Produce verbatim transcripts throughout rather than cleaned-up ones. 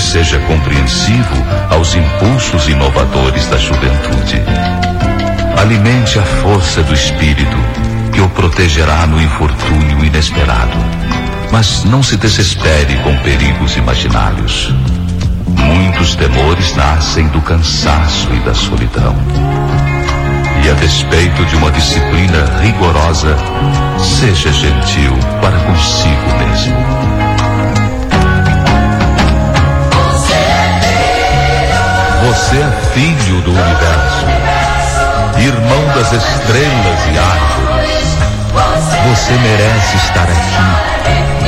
seja compreensivo aos impulsos inovadores da juventude. Alimente a força do espírito, que o protegerá no infortúnio inesperado. Mas não se desespere com perigos imaginários. Muitos temores nascem do cansaço e da solidão. E a despeito de uma disciplina rigorosa, seja gentil para consigo mesmo. Você é filho do universo, irmão das estrelas e árvores. Você merece estar aqui.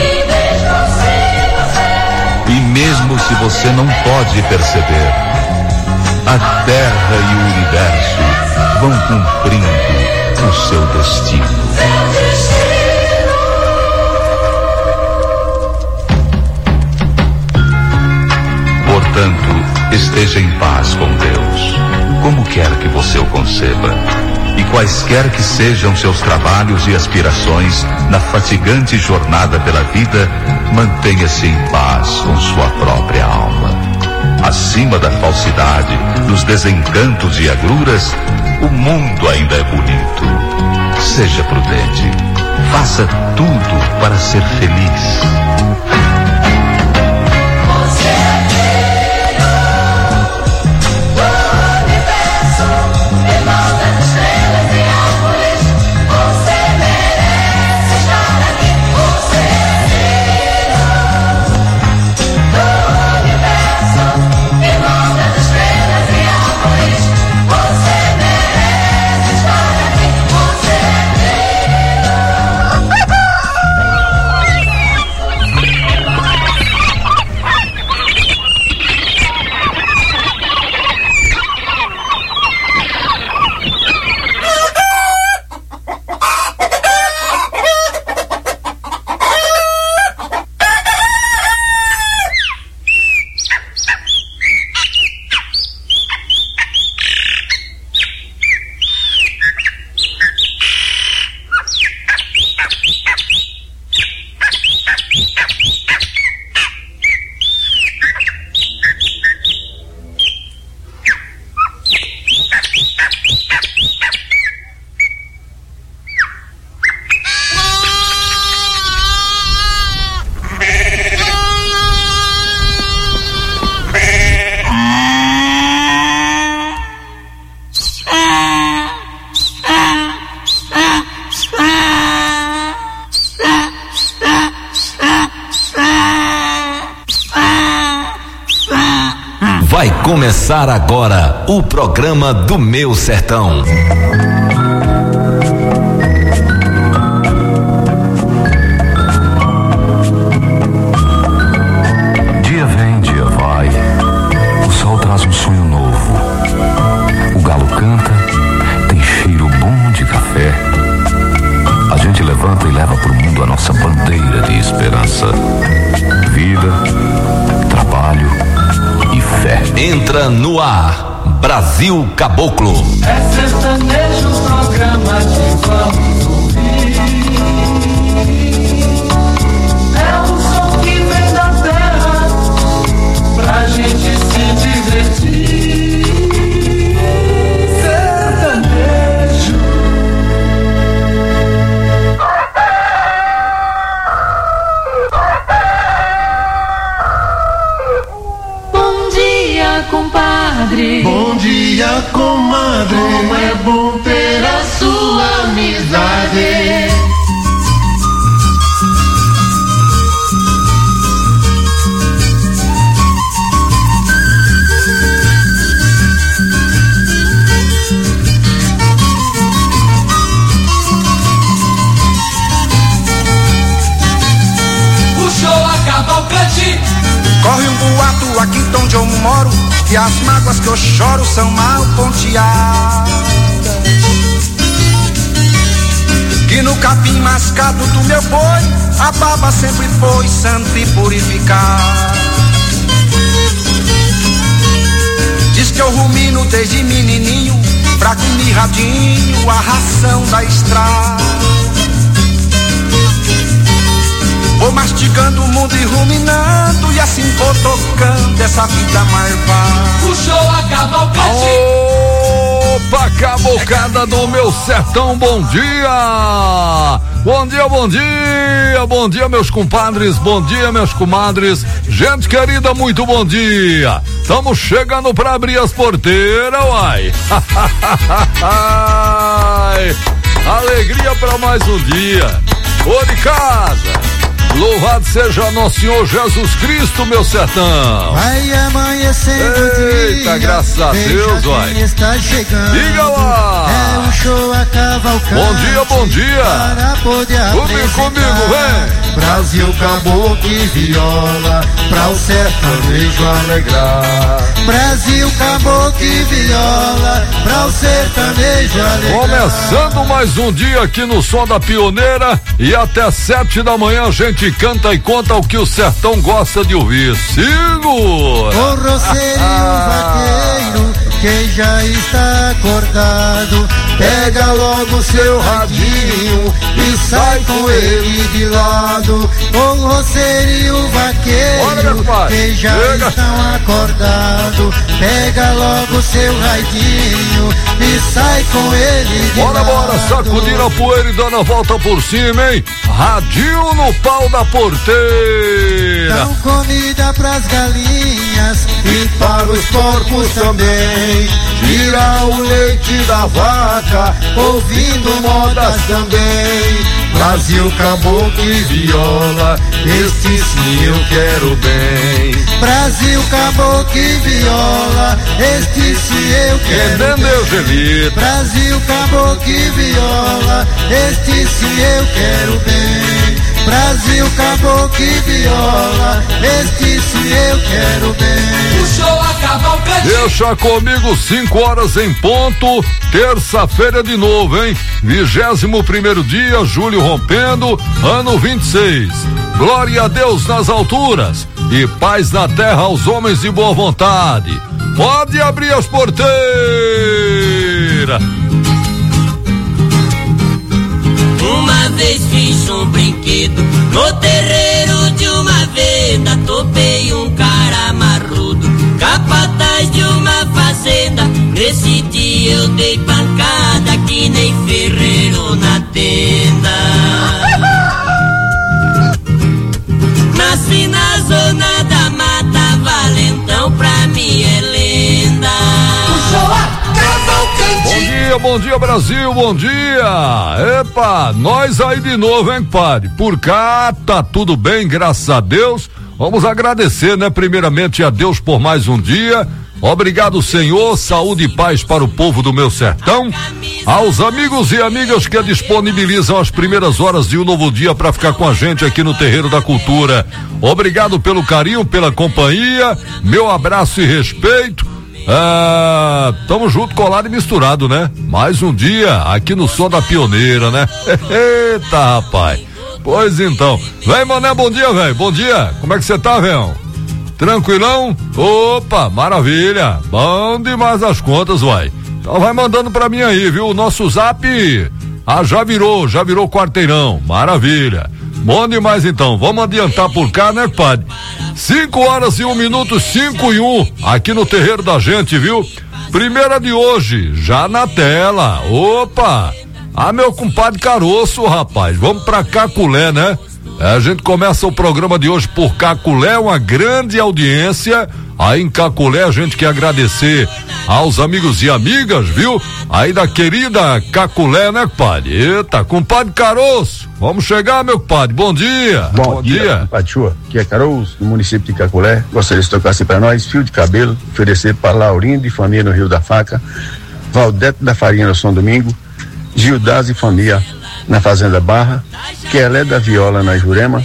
E mesmo se você não pode perceber, a Terra e o universo vão cumprindo o seu destino. Portanto, esteja em paz com Deus, como quer que você o conceba. E quaisquer que sejam seus trabalhos e aspirações na fatigante jornada pela vida, mantenha-se em paz com sua própria alma. Acima da falsidade, dos desencantos e agruras, o mundo ainda é bonito. Seja prudente. Faça tudo para ser feliz. Vai começar agora o programa do Meu Sertão. Dia vem, dia vai. O sol traz um sonho novo. O galo canta, tem cheiro bom de café. A gente levanta e leva pro mundo a nossa bandeira de esperança. Vida, trabalho e fé. Entra no ar, Brasil Caboclo. É sertanejo o programa que vamos ouvir. É o som que vem da terra pra gente se divertir. Sertanejo. Bom dia, compadre. Bom dia, comadre. Como é bom ter a sua amizade. O show acaba o cante. Corre um boato aqui onde eu moro, que as mágoas que eu choro são mal ponteadas. Que no capim mascado do meu boi, a baba sempre foi santa e purificada. Diz que eu rumino desde menininho, fraco e mirradinho, a ração da estrada. Vou mastigando o mundo e ruminando, e a se empotocando essa vida marvada. Puxou a cavalcante. Opa, cavalcada do meu sertão, bom dia! Bom dia, bom dia! Bom dia, meus compadres, bom dia, meus comadres. Gente querida, muito bom dia! Estamos chegando pra abrir as porteiras, uai! Alegria pra mais um dia! Ô de casa! Louvado seja nosso Senhor Jesus Cristo, meu sertão. Vai amanhecendo. Eita, dia, graças a Deus, vai. Está chegando. Diga lá. É o show a cavalcante. Bom dia, bom dia. Para poder comigo, comigo, vem. Brasil, caboclo e viola, pra o sertanejo alegrar. Brasil, caboclo e viola, pra o sertanejo alegrar. Começando mais um dia aqui no Som da Pioneira e até sete da manhã a gente canta e conta o que o sertão gosta de ouvir. Sigo! O roceirinho vaqueiro, quem já está acordado, pega logo seu radinho e sai com ele de lado. O roceirinho vaqueiro, Bora, quem já Chega. estão acordado, pega logo seu radinho e sai com ele de bora, lado. Bora, sacudir a poeira e dando a volta por cima, hein? Radinho no pau da porteira. Dão comida pras galinhas e para os porcos também. Tira o leite da vaca, ouvindo modas também. Brasil, caboclo e viola, este sim eu quero bem. Brasil, caboclo e viola, este sim eu quero Entendeu, bem. Gelito? Brasil, caboclo e viola, este sim eu quero bem. Brasil, caboclo e viola, este sim eu quero bem. Puxou a cavalcante. Deixa comigo, cinco horas em ponto, terça-feira de novo, hein? Vigésimo primeiro dia, julho rompendo, ano vinte e seis. Glória a Deus nas alturas e paz na terra aos homens de boa vontade. Pode abrir as porteiras. Uma vez fiz um brinquedo no terreiro de uma venda, topei um cara marrudo, capataz de uma fazenda. Nesse dia eu dei pancada que nem ferreiro na tenda. Nasci na zona da mata, valentão pra mim é lenda. Puxou a cavalcante. Bom dia, bom dia Brasil, bom dia. Epa, nós aí de novo, hein, padre? Por cá tá tudo bem, graças a Deus. Vamos agradecer, né, primeiramente a Deus por mais um dia. Obrigado, Senhor, saúde e paz para o povo do meu sertão. Aos amigos e amigas que disponibilizam as primeiras horas de um novo dia para ficar com a gente aqui no Terreiro da Cultura. Obrigado pelo carinho, pela companhia, meu abraço e respeito. Ah, tamo junto, colado e misturado, né? Mais um dia aqui no Som da Pioneira, né? Eita, rapaz. Pois então. Vem, mané, bom dia, velho. Bom dia. Como é que você tá, velho? Tranquilão? Opa, maravilha. Bom demais as contas, uai. Então vai mandando pra mim aí, viu? O nosso zap, ah, já virou, já virou quarteirão. Maravilha. Bom demais então. Vamos adiantar por cá, né, padre? Cinco horas e um minuto, cinco e um, aqui no terreiro da gente, viu? Primeira de hoje, já na tela. Opa! Ah, meu compadre Caroço, rapaz. Vamos pra Caculé, né? É, a gente começa o programa de hoje por Caculé, uma grande audiência. Aí em Caculé a gente quer agradecer aos amigos e amigas, viu? Aí da querida Caculé, né, compadre? Eita, compadre Caroço, vamos chegar, meu compadre, bom dia. Bom, bom dia, dia. Compadre Chua, aqui é Caroço, no município de Caculé. Gostaria de tocar assim pra nós, fio de cabelo, oferecer para Laurindo e família no Rio da Faca, Valdete da Farinha no São Domingo, Gildás e família na Fazenda Barra, Quelé da Viola na Jurema,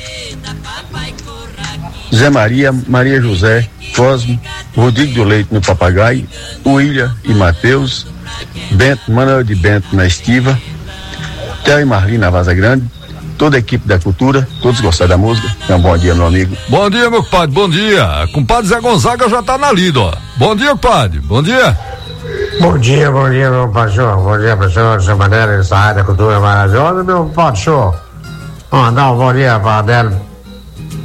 Zé Maria, Maria José, Cosmo, Rodrigo do Leite no Papagaio, William e Mateus, Bento, Manuel de Bento na Estiva, Theo e Marli na Vaza Grande, toda a equipe da cultura, todos gostaram da música. Então, bom dia, meu amigo. Bom dia, meu compadre, bom dia. Compadre Zé Gonzaga já tá na lida, ó. Bom dia, compadre, bom dia. Bom dia, bom dia, meu pastor. Bom dia, professor São Maneira, essa área da cultura maravilhosa, meu pastor. Mandar um bom dia para Adélio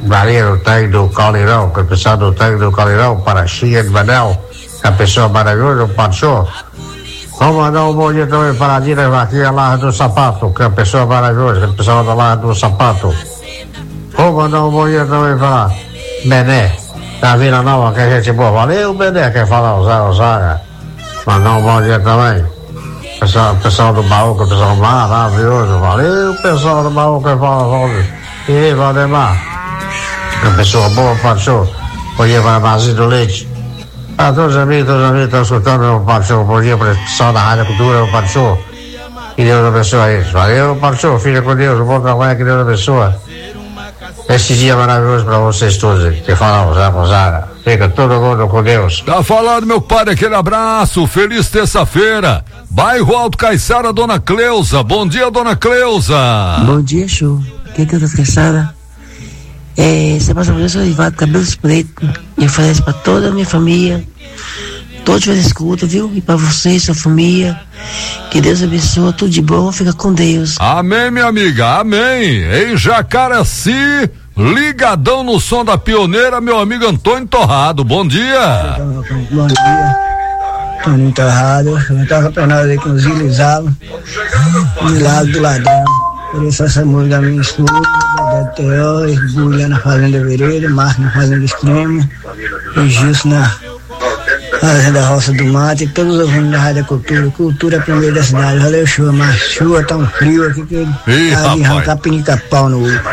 Valeu, o tanque do Caldeirão, que o pessoal do tanque do Caldeirão, para Chia de Manel, que a pessoa maravilhosa, o Pancho. Vamos mandar um bom dia também para a Dina aqui, a Larra do Sapato, que é a pessoa maravilhosa, que é a pessoa da Larra do Sapato. Vamos mandar um bom dia também para Bené, da Vila Nova, que é gente boa. Valeu, Bené, quer falar, Zaga, Zaga. Mandar um bom dia também. Pessoal, pessoal do baú, que é o pessoal maravilhoso. Valeu, pessoal do baú, que fala, Valdir. E Valdemar, que é pessoa boa, Pancho. Bom dia para Marzinho do Leite. A todos os amigos, todos os amigos que estão escutando o Pancho. Bom dia para o pessoal da Rádio Cultura, o Pancho. Que Deus abençoe eles. Valeu, Pancho, fica com Deus, um bom trabalho, que Deus abençoe. Esse dia maravilhoso para vocês todos. Que falam, Zaga, Zaga. Fica todo mundo com Deus. Tá falando, meu pai, aquele abraço. Feliz terça-feira. Bairro Alto Caiçara, Dona Cleusa. Bom dia, Dona Cleusa. Bom dia, show. Quem que eu tô Caiçara? É, Sebastião, eu sou Ivaldo Cabelos Preto. Eu ofereço pra toda a minha família. Todos que escutam, viu? E pra você e sua família. Que Deus abençoe, tudo de bom, fica com Deus. Amém, minha amiga, amém. Em Jacaraci, ligadão no som da pioneira, meu amigo Antônio Torrado. Bom dia. Bom dia, Antônio Torrado. Eu tava campeonato aí com os Ilizalo, Milagre do Ladrão. Por isso essa música da minha esposa, da Teó, Julia na Fazenda Vereira, Marco na Fazenda Extrema, o Gilson na Fazenda Roça do Mato e todos os ouvintes da Rádio Cultura. Cultura primeiro da cidade. Valeu, chuva, mas chuva tá um frio aqui que Ih, tá de arrancar pinica-pau no olho.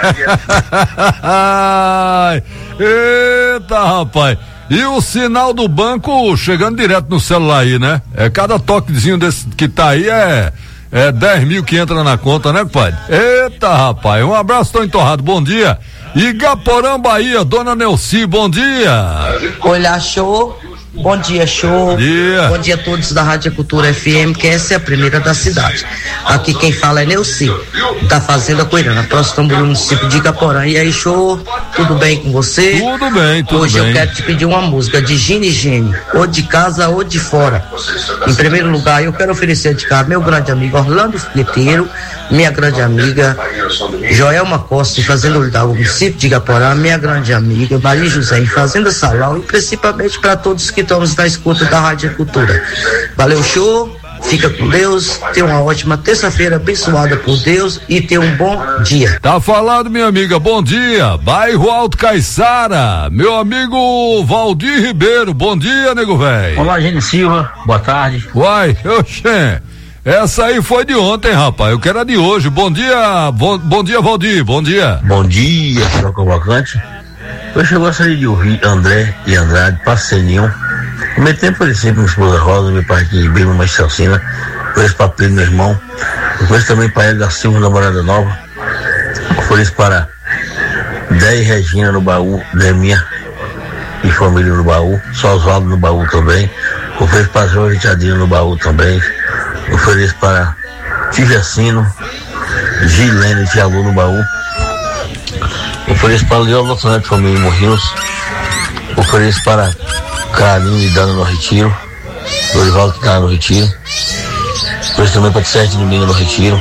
Eita, rapaz. E o sinal do banco chegando direto no celular aí, né? É cada toquezinho desse que tá aí é é dez mil que entra na conta, né, pai? Eita, rapaz. Um abraço, Tony Torrado. Bom dia. Igaporã, Bahia, Dona Nelci, bom dia. Olá, show. Bom dia, show. Bom dia. Bom dia a todos da Rádio Cultura F M, que essa é a primeira da cidade. Aqui quem fala é Neuci, da Fazenda Coirana, próximo do município de Igaporã. E aí, show, tudo bem com você? Tudo bem, tudo Hoje bem. Hoje eu quero te pedir uma música de Gine Gene, ou de casa ou de fora. Em primeiro lugar, eu quero oferecer de cá meu grande amigo Orlando Fleteiro, minha grande amiga Joelma Costa, em Fazenda Hidalgo, município de Igaporã, minha grande amiga Maria José, em Fazenda Salão, e principalmente para todos que estamos na escuta da Rádio Cultura. Valeu, show, fica com Deus, tenha uma ótima terça-feira abençoada por Deus e tenha um bom dia. Tá falado, minha amiga, bom dia. Bairro Alto Caiçara, meu amigo Valdir Ribeiro, bom dia, nego velho. Olá, Gene Silva, boa tarde. Uai, oxê, essa aí foi de ontem, rapaz, eu quero a de hoje. Bom dia, bom, bom dia, Valdir, bom dia. Bom dia, senhor convocante. Hoje eu gostaria de ouvir André e Andrade, Parcelinho. No meu tempo, por exemplo, minha esposa Rosa, meu pai que bem uma Celcina, por esse papel do meu irmão, depois também para ele da Silva, namorada nova, por isso para Dé e Regina no baú, Deminha e família no baú, só Oswaldo no baú também, ofereço para Jorge Tadinho no baú também, ofereço para Tivecino, Gilene e Tialu no baú, ofereço para Leão Nacional de Família Morrinhos, ofereço para Carlinho e Dana no Retiro, Dorival que está no Retiro, ofereço também para Sete Domingo no Retiro,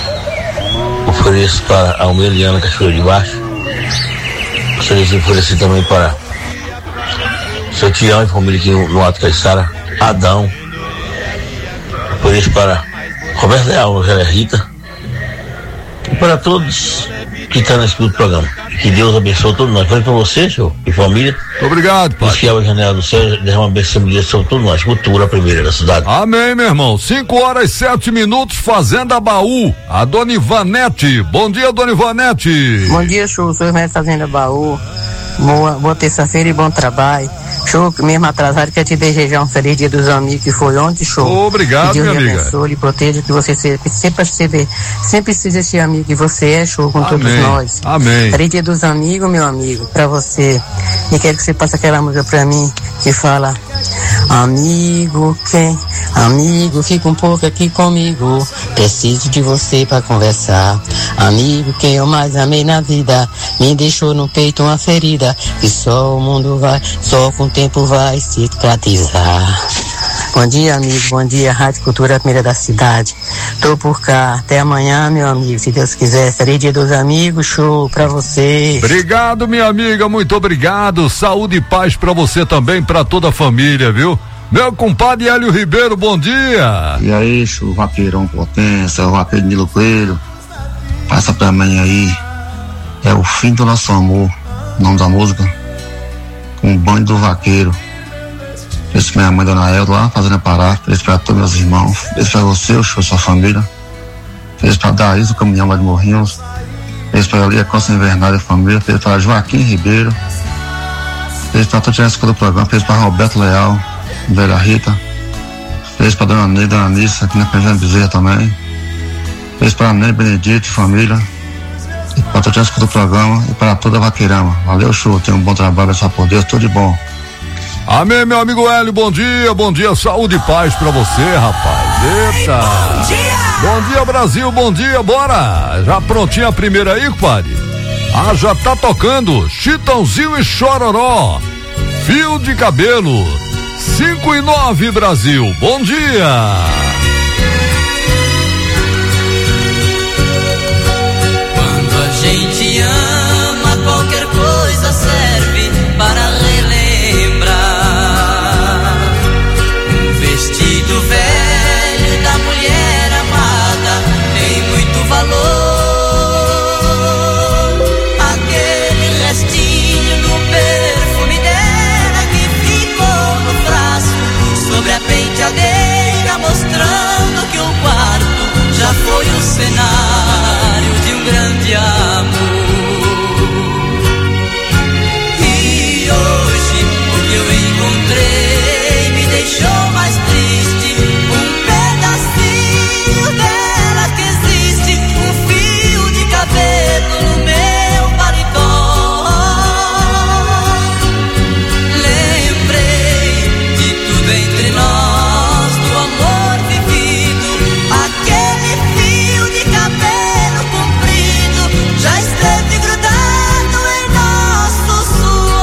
ofereço para Almeida e Ana Cachoeira de Baixo, gostaria de oferecer também para seu Tião e família aqui no, no Alto Caiçara, Adão, ofereço para Roberto Leal, no José Rita, e para todos que estão nesse programa. Que Deus abençoe todos nós. Falei para você, senhor, e família. Obrigado, pai. Que a janela do céu derrama uma bênção sobre todos nós. Cultura a primeira da cidade. Amém, meu irmão. cinco horas e sete minutos, Fazenda Baú. A dona Ivanete. Bom dia, dona Ivanete. Bom dia, show. Sou Ivanete Fazenda Baú. Boa, boa terça-feira e bom trabalho. Show, mesmo atrasado, quero te desejar um feliz dia dos amigos que foi ontem, show. Obrigado, que Deus minha lhe amiga. abençoe e proteja, que você seja, sempre seja, sempre seja esse amigo que você é, show, com Amém. todos nós. Amém. Feliz dia dos amigos, meu amigo, pra você. E quero que você passe aquela música pra mim, que fala: amigo, quem? Amigo, fica um pouco aqui comigo. Preciso de você pra conversar. Amigo, quem eu mais amei na vida, me deixou no peito uma ferida, que só o mundo vai, só com o tempo vai cicatrizar. Bom dia, amigo. Bom dia, Rádio Cultura Primeira da Cidade. Tô por cá. Até amanhã, meu amigo. Se Deus quiser, estarei dia dos amigos. Show pra você. Obrigado, minha amiga. Muito obrigado. Saúde e paz pra você também, pra toda a família, viu? Meu compadre Hélio Ribeiro, bom dia. E aí, o vaqueirão potência, o vaqueiro Nilo Coelho, passa pra mim aí, é o fim do nosso amor, o nome da música, com o banho do vaqueiro. Esse pra minha mãe, Dona Elda, lá fazendo a parar, esse pra todos meus irmãos, esse pra você, o show, sua família, esse pra Daís, o caminhão lá de Morrinhos, esse pra ali, a Costa Invernada, a família, esse pra Joaquim Ribeiro, esse pra toda a escola do programa, esse pra Roberto Leal, Velha Rita, fez pra Dona Ney, Dona Nissa, aqui na Penjana Bezerra também, fez pra Ney Benedito, família, e pra toda a escuta do programa e para toda a vaqueirama. Valeu, show, tenha um bom trabalho, só por Deus, tudo de bom. Amém, meu amigo Hélio, bom dia, bom dia, saúde e paz pra você, rapaz. Eita! Bom dia! Bom dia, Brasil, bom dia, bora! Já prontinha a primeira aí, compadre? Ah, já tá tocando Chitãozinho e Chororó, Fio de Cabelo. Cinco e nove, Brasil, bom dia! Quando a gente ama, qualquer coisa serve para relembrar. Um vestido velho da mulher amada tem muito valor. Aquele restinho do perfume dela que ficou no braço, sobre a penteadeira, mostrando que o quarto já foi o cenário de um grande amor. E hoje o que eu encontrei me deixou mais triste. Um pedacinho dela que existe, um fio de cabelo no meu paletó. Lembrei de tudo entre nós, do amor vivido. Aquele fio de cabelo comprido já esteve grudado em nosso suor.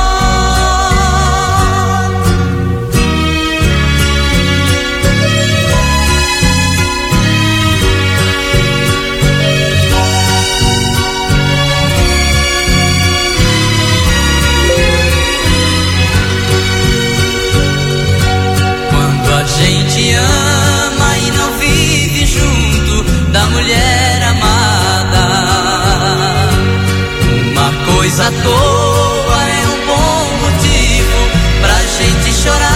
Quando a gente ama e não vive junto da mulher amada, uma coisa à toa é um bom motivo pra gente chorar.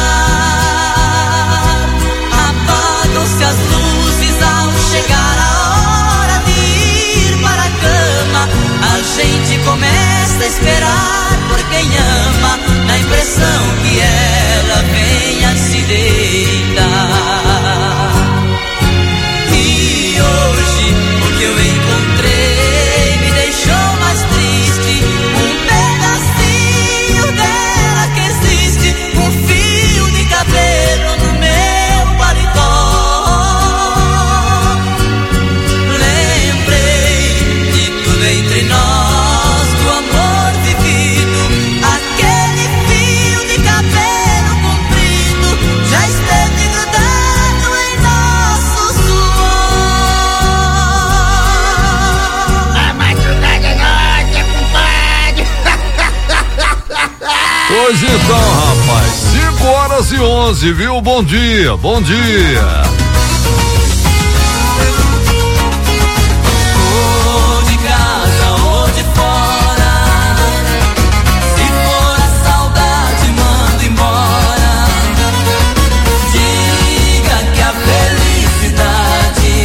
Apagam-se as luzes ao chegar a hora de ir para a cama. A gente começa a esperar por quem ama, na impressão que ela venha se deitar. E hoje o que eu encontrei me deixou mais triste. Um pedacinho dela que existe, um fio de cabelo no meu paletó. Lembrei de tudo entre nós, do amor vivido. Aquele fio de cabelo comprido já esteve grudado em nosso suor. A madrugada é noite, compadre. Pois então, rapaz, cinco horas e onze, viu? Bom dia, bom dia. Ou de casa ou de fora, se for a saudade, manda embora. Diga que a felicidade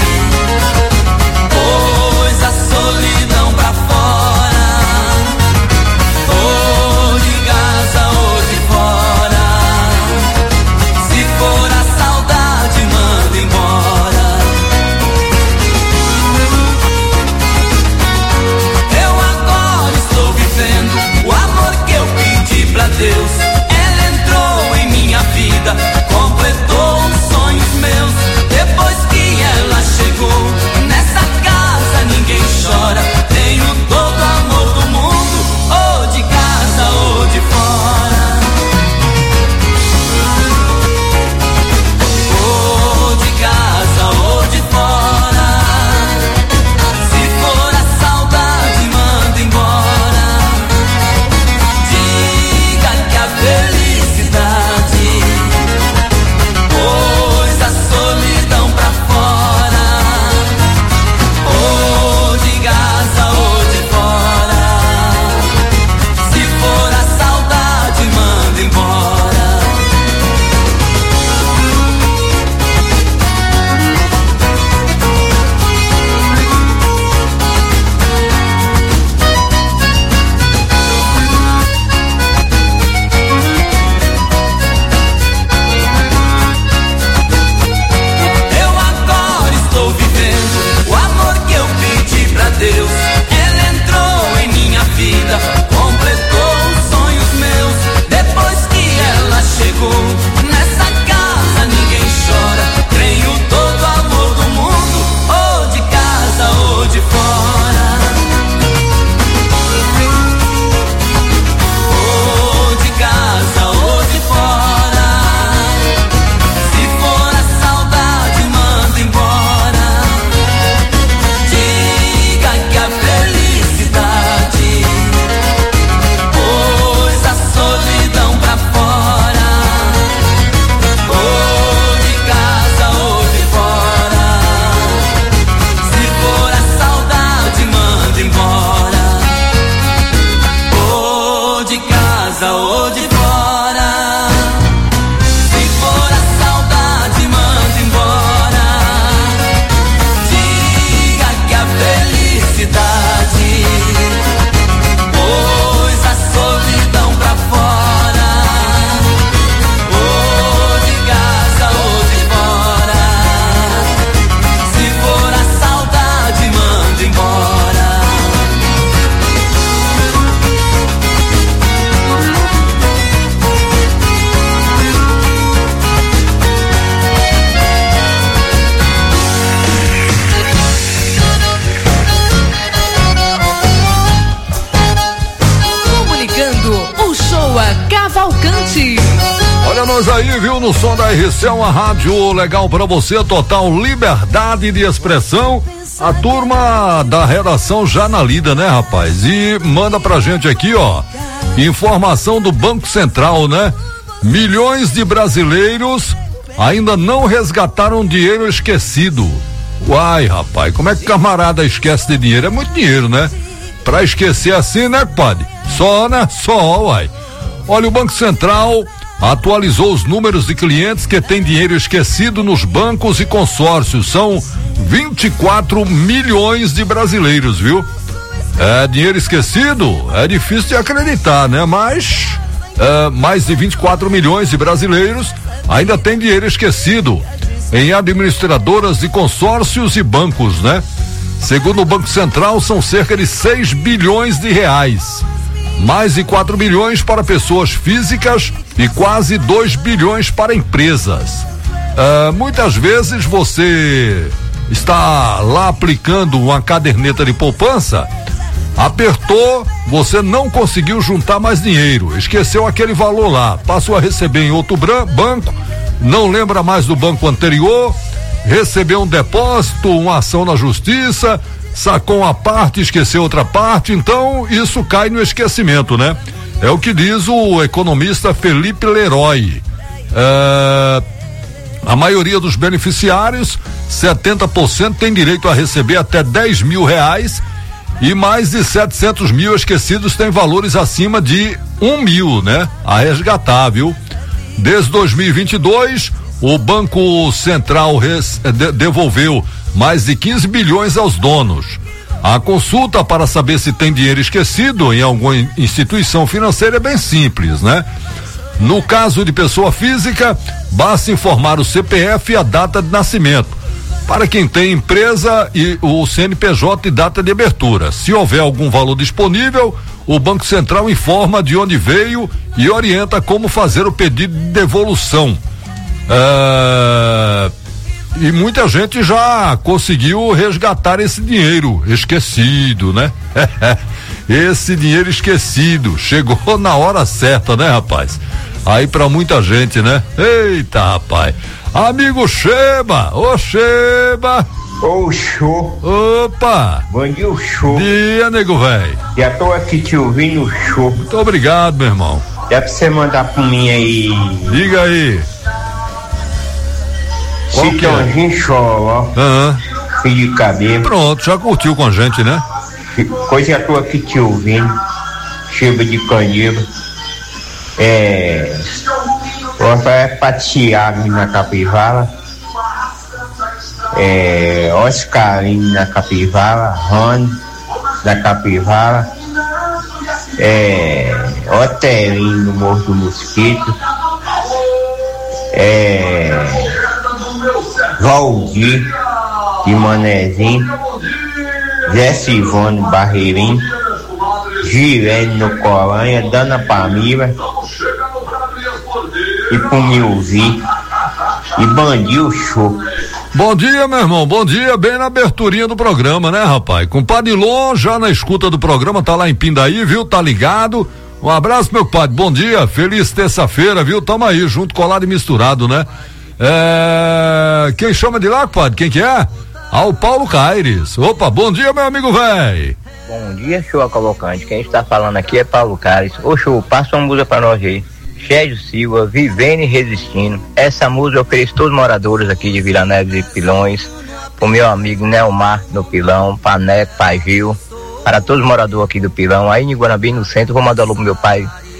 pôs a solidão pra fora. Ou de casa ou de fora, se for a saudade, manda casa ou de fora. Se for a saudade, manda embora. Diga que a felicidade pôs a solidão pra fora. Ou de casa ou de fora. Se for a saudade, manda embora. O show a Cavalcante. Olha nós aí, viu, no som da R C, uma rádio legal pra você, total liberdade de expressão. A turma da redação já na lida, né, rapaz? E manda pra gente aqui, ó, informação do Banco Central, né? Milhões de brasileiros ainda não resgataram dinheiro esquecido. Uai, rapaz, como é que camarada esquece de dinheiro? É muito dinheiro, né? Pra esquecer assim, né, padre? Só, né? Só, uai. Olha, o Banco Central atualizou os números de clientes que têm dinheiro esquecido nos bancos e consórcios. São vinte e quatro milhões de brasileiros, viu? É, dinheiro esquecido é difícil de acreditar, né? Mas é, mais de vinte e quatro milhões de brasileiros ainda têm dinheiro esquecido em administradoras de consórcios e bancos, né? Segundo o Banco Central, são cerca de seis bilhões de reais. Mais de quatro bilhões para pessoas físicas e quase dois bilhões para empresas. Uh, muitas vezes você está lá aplicando uma caderneta de poupança, apertou, você não conseguiu juntar mais dinheiro, esqueceu aquele valor lá, passou a receber em outro bran- banco, não lembra mais do banco anterior, recebeu um depósito, uma ação na justiça, sacou uma parte, esqueceu outra parte, então isso cai no esquecimento, né? É o que diz o economista Felipe Leroy. É, a maioria dos beneficiários, setenta por cento, tem direito a receber até dez mil reais e mais de setecentos mil esquecidos têm valores acima de um mil, né? A resgatar, viu? Desde dois mil e vinte e dois, o Banco Central res, de, devolveu mais de quinze bilhões aos donos. A consulta para saber se tem dinheiro esquecido em alguma instituição financeira é bem simples, né? No caso de pessoa física, basta informar o C P F e a data de nascimento. Para quem tem empresa, e o C N P J e data de abertura. Se houver algum valor disponível, o Banco Central informa de onde veio e orienta como fazer o pedido de devolução. Uh, e muita gente já conseguiu resgatar esse dinheiro esquecido, né? Esse dinheiro esquecido chegou na hora certa, né, rapaz? Aí pra muita gente, né? Eita, rapaz. Amigo Cheba, ô Cheba. Ô show. Opa. Bom dia, show. Dia, nego velho. Já tô aqui te ouvindo, show. Muito obrigado, meu irmão. Dá pra você mandar pra mim aí. Diga aí. Chitãozinho Choró. Aham. Fio de cabelo. Pronto, já curtiu com a gente, né? Hoje já tô aqui te ouvindo. Cheba de Candido. É. Gosto é pra Tiago na Capivara. É. Oscarinho na Capivara. Rony da Capivara. É. Otelinho no Morro do Mosquito. É. Valdir de Manezinho, Zé Silvano Barreirinho, Girene no Coranha, Dana Pamira e Pumilzi e Bandil Show. Bom dia, meu irmão, bom dia, bem na aberturinha do programa, né, rapaz? Compadre Lon, já na escuta do programa, tá lá em Pindaí, viu? Tá ligado? Um abraço, meu padre, bom dia, feliz terça-feira, viu? Tamo aí, junto, colado e misturado, né? É... Quem chama de lá, padre? Quem que é? Ah, o Paulo Caires. Opa, bom dia, meu amigo velho. Bom dia, show Cavalcante. Quem está falando aqui é Paulo Caires. Ô show, passa uma música pra nós aí. Sérgio Silva, Vivendo e Resistindo. Essa música eu ofereço todos os moradores aqui de Vila Neves e Pilões, pro meu amigo Nelmar no Pilão, pra Neto, pra Gil, para todos os moradores aqui do Pilão. Aí em Guanabim, no centro, vou mandar alô pro meu pai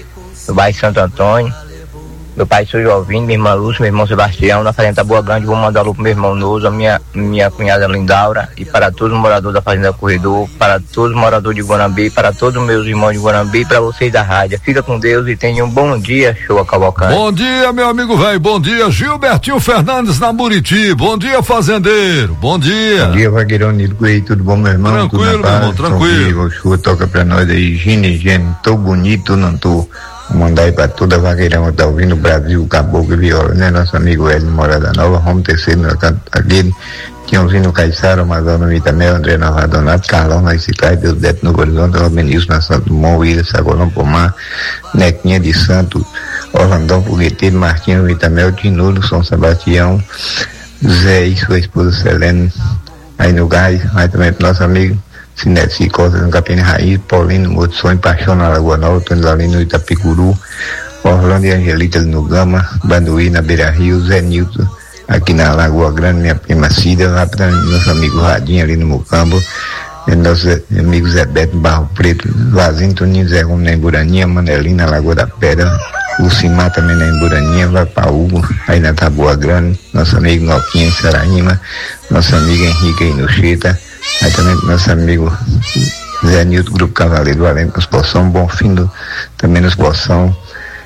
no bairro Santo Antônio. Meu pai, seu Jovino, minha irmã Lúcia, meu irmão Sebastião, na Fazenda Boa Grande. Vou mandar alô pro meu irmão Nusa, minha, minha cunhada Lindaura, e para todos os moradores da Fazenda Corredor, para todos os moradores de Guanambi, para todos os meus irmãos de Guanambi, para vocês da rádio. Fica com Deus e tenha um bom dia, show Cavalcante. Bom dia, meu amigo velho, bom dia, Gilbertinho Fernandes na Buriti, bom dia, fazendeiro, bom dia. Bom dia, Vagueirão Nilo Coelho, tudo bom, meu irmão? Tranquilo, tudo na meu irmão, tranquilo. Chuva toca pra nós aí, Gine, Gene, tô bonito, não tô. Vou mandar aí pra toda a Vagueirão que tá ouvindo o Brasil, Caboclo e Viola, né? Nosso amigo Hélio Morada Nova, Ramo Terceiro, no canto aquele. Tinha ouvindo Caiçara, Amazônia, Vitamel, André Nova Donato, Carlão, na Ciclai, Deus Deto, no Horizonte, Robenilson, na Santo Dumont, William, Sagolão, Pomar, Nequinha de Santo, Orlandão, Fogueteiro, Martinho, Vitamel, Tinudo, São Sebastião, Zé e sua esposa Selene, aí no Gás, aí também pro nosso amigo Sinete Costa, no Capim Raiz, Paulino, Morto Sonho, Paixão na Lagoa Nova, Tony Lalino, Itapicuru, Orlando e Angelita no Gama, Banduí na Beira Rio, Zé Nilton, aqui na Lagoa Grande, minha prima Cida, rapidamente nosso amigo Radinho ali no Mucambo, nosso amigo Zé Beto, Barro Preto, Vazinho, Toninho, Zé Gomes na Emburaninha, Manelina na Lagoa da Pedra, Lucimar também na Emburaninha, vai pra Hugo, aí na Taboa Grande, nosso amigo Noquinha em Saraíma, nosso amigo Henrique aí no Chita, aí também nosso amigo Zé Nilton, Grupo Cavaleiro Valente nos Poção, Bonfim também nos Poção,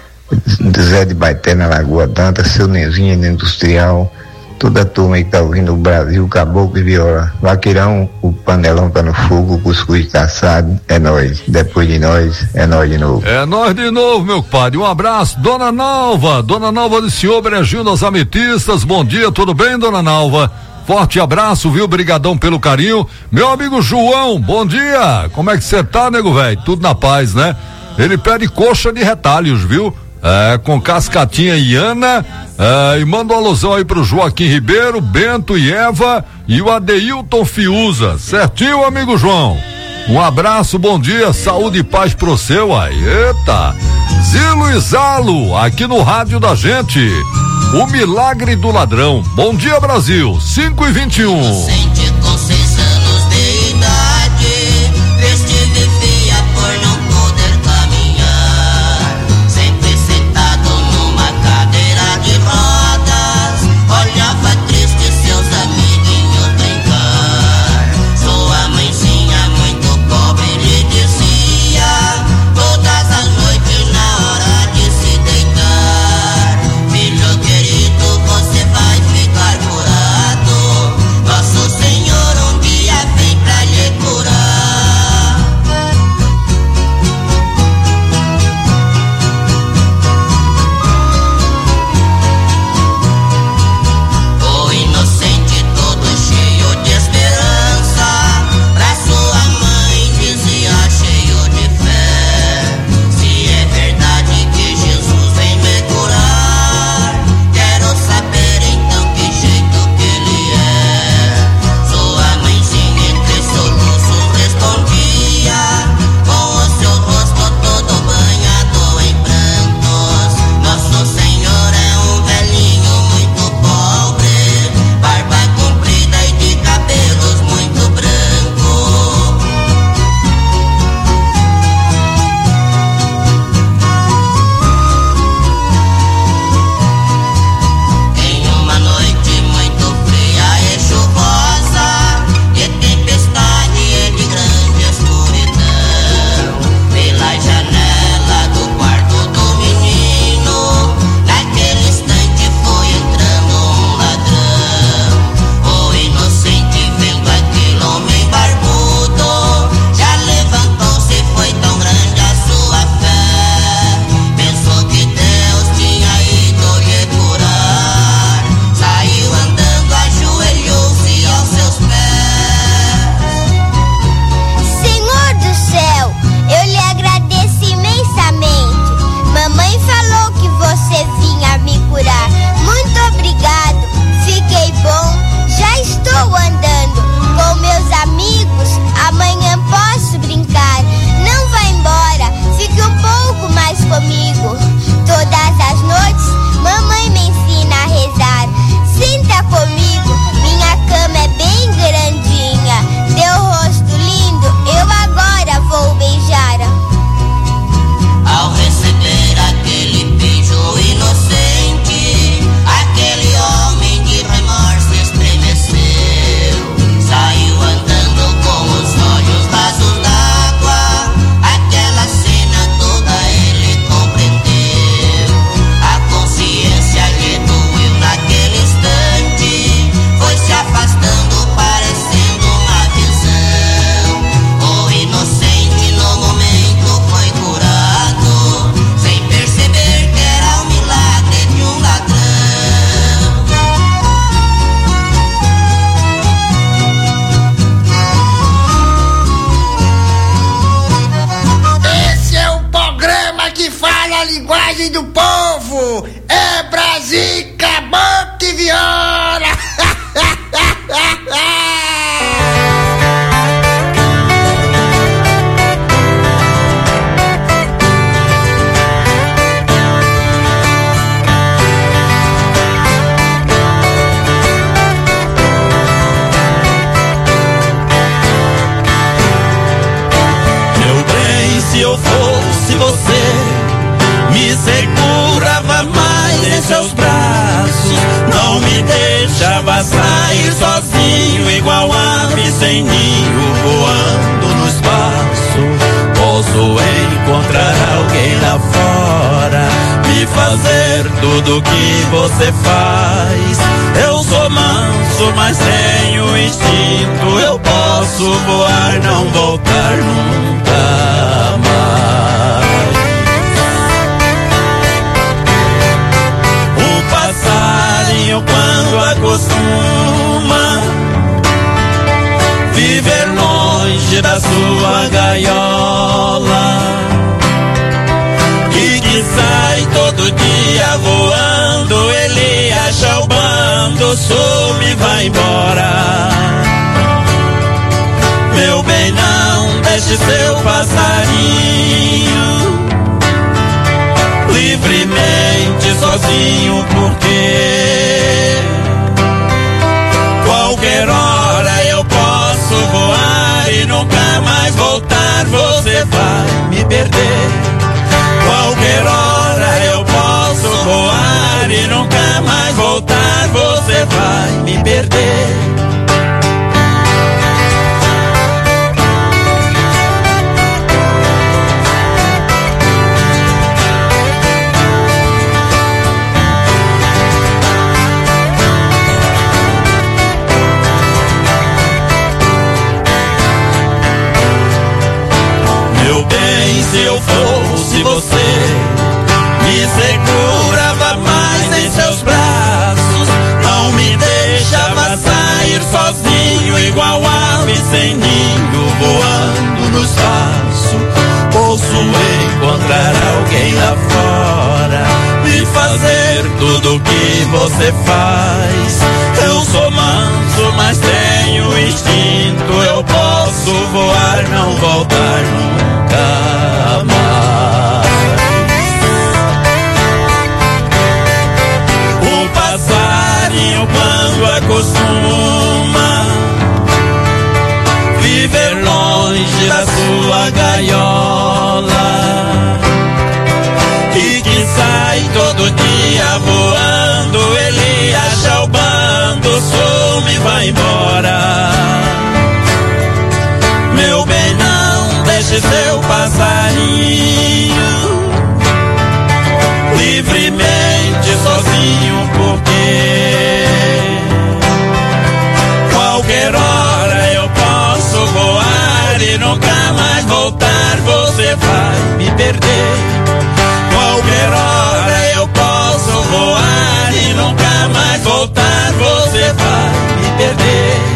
Zé de Baité na Lagoa Danta, seu Nezinho na Industrial, toda a turma aí que tá ouvindo o Brasil, Caboclo e Viola, Vaqueirão, o panelão tá no fogo, o cuscuz tá assado, é nóis, depois de nós, é nós de novo. É nós de novo, meu compadre, um abraço, Dona Nalva, Dona Nalva do senhor Brejinho das Ametistas, bom dia, tudo bem, Dona Nalva? Forte abraço, viu? Brigadão pelo carinho. Meu amigo João, bom dia. Como é que você tá, nego velho? Tudo na paz, né? Ele pede coxa de retalhos, viu? É, com cascatinha e Ana, é, e manda uma alusão aí pro Joaquim Ribeiro, Bento e Eva e o Adeilton Fiuza. Certinho, amigo João? Um abraço, bom dia, saúde e paz pro seu, aí. Eita! Zilo e Zalo, aqui no rádio da gente. O Milagre do Ladrão. Bom dia, Brasil. cinco e vinte e um. Inocente com seis anos de idade, vestivia por não poder caminhar, sempre sentado numa cadeira de rodas, olhava triste seus amiguinhos brincar. Sua mãezinha muito pobre lhe dizia, todas as noites na hora de se deitar: filho querido, você vai ficar curado, nosso Senhor linguagem do povo. É Brasil, caboclo e viola. Se eu fosse você, me segurava mais em seus braços, não me deixava sair sozinho, igual ave sem ninho, voando no espaço. Posso encontrar alguém lá fora, me fazer tudo que você faz. Eu sou manso, mas tenho instinto, eu posso voar, não voltar nunca mais. O passarinho, quando acostuma viver longe da sua gaiola, e que sai todo dia voando, ele acha o bando, some e vai embora. Meu bem, não deixe seu passarinho livremente sozinho, porque qualquer hora eu posso voar e nunca mais voltar. Você vai me perder. Qualquer hora eu posso voar e nunca mais voltar. Você vai me perder. Se eu fosse você, me segurava mais em seus braços, não me deixava sair sozinho, igual ave sem ninho, voando no espaço. Posso encontrar alguém lá fora, me fazer tudo que você faz. Eu sou manso, mas tenho instinto, eu posso voar, não voltar nunca mais. O passarinho, quando acostuma viver longe da sua gaiola, e que sai todo dia voando, ele acha o bando, some e vai embora. Meu bem, não deixe seu passarinho livremente sozinho, porque qualquer hora eu posso voar e nunca mais voltar. Você vai me perder. Qualquer hora eu posso voar e nunca mais voltar. Você vai me perder.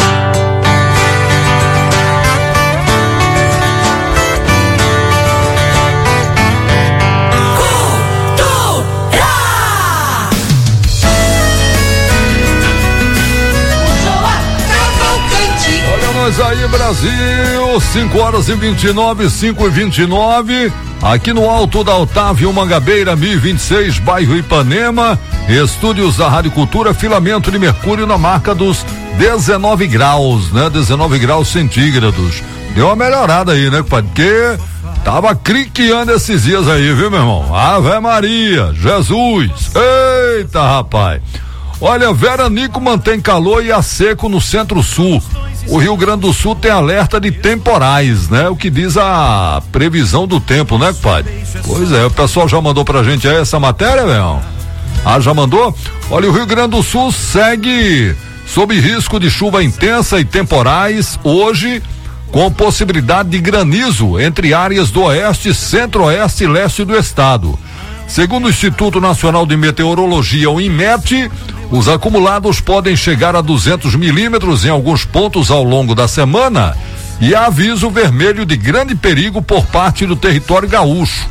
Nós aí, Brasil, cinco horas e vinte e nove, cinco e vinte e nove, aqui no alto da Otávio Mangabeira, mil e vinte e seis, bairro Ipanema, estúdios da Rádio Cultura, filamento de mercúrio na marca dos dezenove graus, né? dezenove graus centígrados. Deu uma melhorada aí, né, porque tava criqueando esses dias aí, viu, meu irmão? Ave Maria, Jesus, eita, rapaz. Olha, Veranico mantém calor e a seco no Centro-Sul. O Rio Grande do Sul tem alerta de temporais, né? O que diz a previsão do tempo, né, compadre? Pois é, o pessoal já mandou pra gente aí essa matéria, velho? Ah, já mandou? Olha, o Rio Grande do Sul segue sob risco de chuva intensa e temporais hoje, com possibilidade de granizo entre áreas do oeste, centro-oeste e leste do estado. Segundo o Instituto Nacional de Meteorologia, o INMET, os acumulados podem chegar a duzentos milímetros em alguns pontos ao longo da semana e há aviso vermelho de grande perigo por parte do território gaúcho.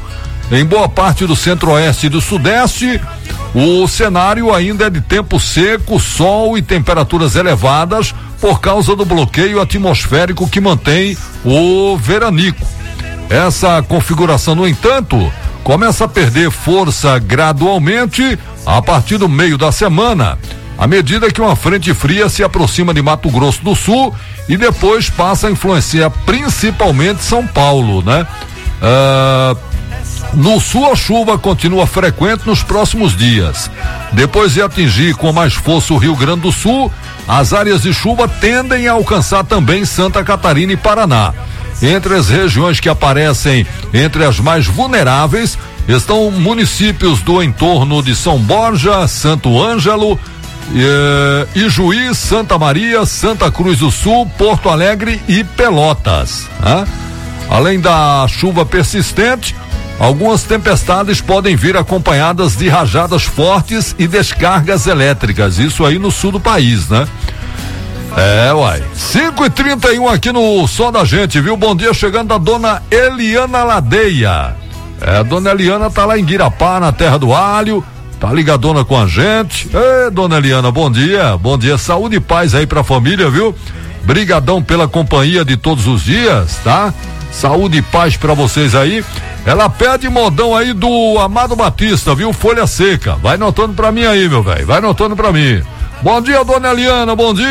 Em boa parte do centro-oeste e do sudeste, o cenário ainda é de tempo seco, sol e temperaturas elevadas por causa do bloqueio atmosférico que mantém o veranico. Essa configuração, no entanto, começa a perder força gradualmente a partir do meio da semana, à medida que uma frente fria se aproxima de Mato Grosso do Sul e depois passa a influenciar principalmente São Paulo, né? Ah, no sul a chuva continua frequente nos próximos dias. Depois de atingir com mais força o Rio Grande do Sul, as áreas de chuva tendem a alcançar também Santa Catarina e Paraná. Entre as regiões que aparecem entre as mais vulneráveis estão municípios do entorno de São Borja, Santo Ângelo, eh, Ijuí, Santa Maria, Santa Cruz do Sul, Porto Alegre e Pelotas, né? Além da chuva persistente, algumas tempestades podem vir acompanhadas de rajadas fortes e descargas elétricas, isso aí no sul do país, né? É, uai. cinco e trinta e um aqui no Som da Gente, viu? Bom dia, chegando a dona Eliana Ladeia. É, a dona Eliana tá lá em Guirapá, na Terra do Alho, tá ligadona com a gente. Ê, dona Eliana, bom dia, bom dia, saúde e paz aí pra família, viu? Brigadão pela companhia de todos os dias, tá? Saúde e paz pra vocês aí. Ela pede modão aí do Amado Batista, viu? Folha Seca. Vai notando pra mim aí, meu velho. Vai notando pra mim. Bom dia, dona Eliana. Bom dia.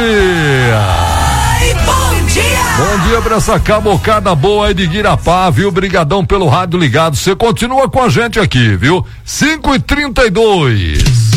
Ai, bom dia. Bom dia pra essa cabocada boa aí de Guirapá, viu? Brigadão pelo rádio ligado. Você continua com a gente aqui, viu? cinco e trinta e dois.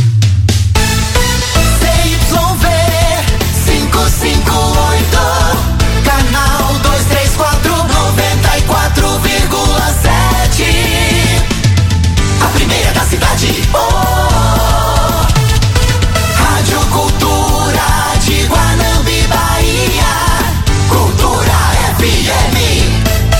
C Y V cinco cinco oito, canal dois três quatro, noventa e quatro vírgula sete. A primeira da cidade. Oh, Rádio Cultura de Guanambi, Bahia. Cultura F M.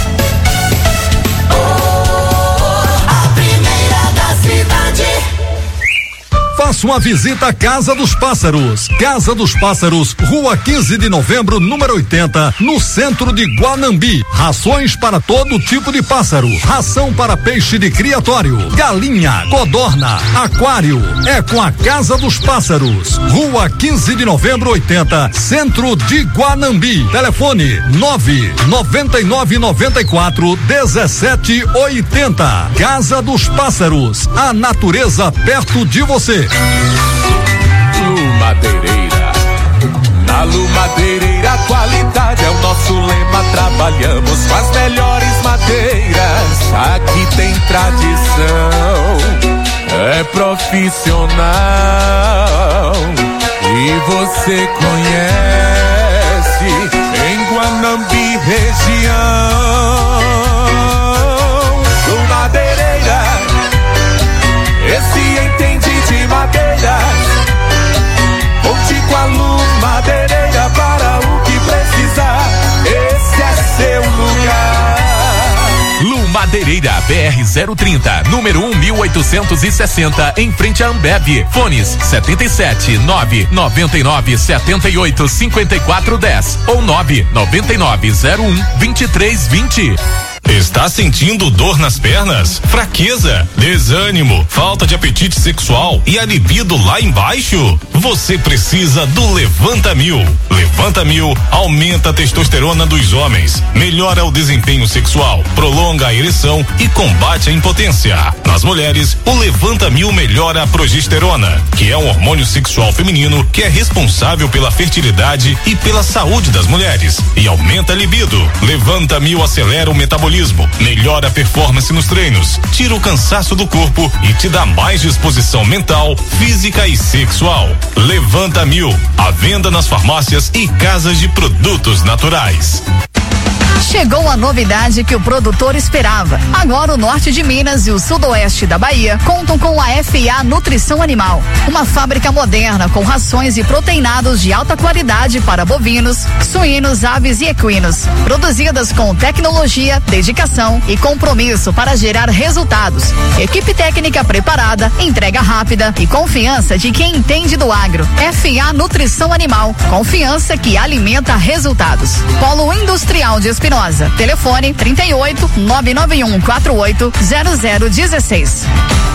Oh, a primeira da cidade. Faça uma visita à Casa dos Pássaros. Casa dos Pássaros, Rua quinze de Novembro, número oitenta, no centro de Guanambi. Rações para todo tipo de pássaro. Ração para peixe de criatório, galinha, codorna, aquário. É com a Casa dos Pássaros. Rua quinze de Novembro, oitenta, centro de Guanambi. Telefone nove nove nove nove quatro dezessete oitenta. Casa dos Pássaros. A natureza perto de você. Lumadeireira. Na Lumadeireira, qualidade é o nosso lema. Trabalhamos com as melhores madeiras. Aqui tem tradição, é profissional e você conhece em Guanambi região. Lumadeireira, esse entende de madeiras. Conte com a Lumadeireira para o que precisar. Esse é seu lugar. Lumadeireira B R zero trinta, número um mil oitocentos e sessenta, em frente a Ambev. Fones setenta e sete, nove noventa e nove, setenta e oito, cinquenta e quatro, dez ou nove noventa e nove, zero um, vinte e três, vinte. Está sentindo dor nas pernas? Fraqueza, desânimo, falta de apetite sexual e a libido lá embaixo? Você precisa do Levanta Mil. Levanta Mil aumenta a testosterona dos homens, melhora o desempenho sexual, prolonga a ereção e combate a impotência. Nas mulheres, o Levanta Mil melhora a progesterona, que é um hormônio sexual feminino que é responsável pela fertilidade e pela saúde das mulheres, e aumenta a libido. Levanta Mil acelera o metabolismo, melhora a performance nos treinos, tira o cansaço do corpo e te dá mais disposição mental, física e sexual. Levanta Mil, à venda nas farmácias e casas de produtos naturais. Chegou a novidade que o produtor esperava. Agora o norte de Minas e o sudoeste da Bahia contam com a F A Nutrição Animal, uma fábrica moderna com rações e proteinados de alta qualidade para bovinos, suínos, aves e equinos, produzidas com tecnologia, dedicação e compromisso para gerar resultados. Equipe técnica preparada, entrega rápida e confiança de quem entende do agro. F A Nutrição Animal, confiança que alimenta resultados. Polo Industrial de Espinosa. Telefone trinta e oito, nove nove um quatro oito, zero zero um seis.